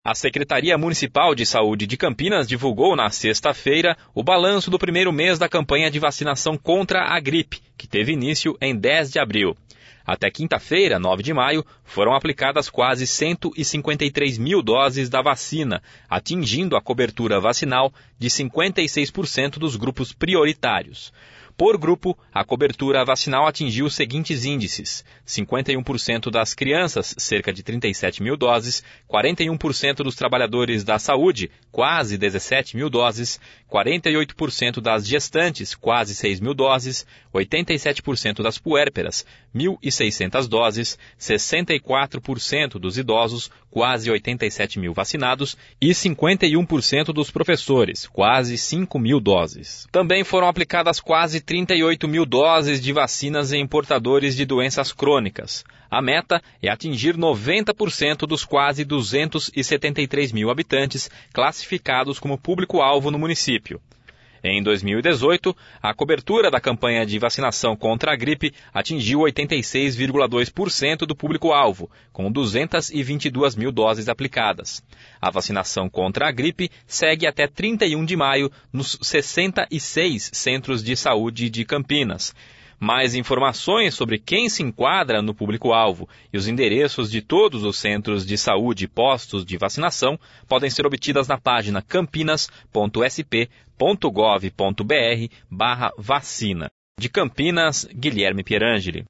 A Secretaria Municipal de Saúde de Campinas divulgou na sexta-feira o balanço do primeiro mês da campanha de vacinação contra a gripe, que teve início em 10 de abril. Até quinta-feira, 9 de maio, foram aplicadas quase 153 mil doses da vacina, atingindo a cobertura vacinal de 56% dos grupos prioritários. Por grupo, a cobertura vacinal atingiu os seguintes índices: 51% das crianças, cerca de 37 mil doses, 41% dos trabalhadores da saúde, quase 17 mil doses, 48% das gestantes, quase 6 mil doses, 87% das puérperas, 1.600 doses, 64% dos idosos, quase 87 mil vacinados, e 51% dos professores, quase 5 mil doses. Também foram aplicadas quase 38 mil doses de vacinas em portadores de doenças crônicas. A meta é atingir 90% dos quase 273 mil habitantes classificados como público-alvo no município. Em 2018, a cobertura da campanha de vacinação contra a gripe atingiu 86,2% do público-alvo, com 222 mil doses aplicadas. A vacinação contra a gripe segue até 31 de maio nos 66 centros de saúde de Campinas. Mais informações sobre quem se enquadra no público-alvo e os endereços de todos os centros de saúde e postos de vacinação podem ser obtidas na página campinas.sp.gov.br/vacina. De Campinas, Guilherme Pierangeli.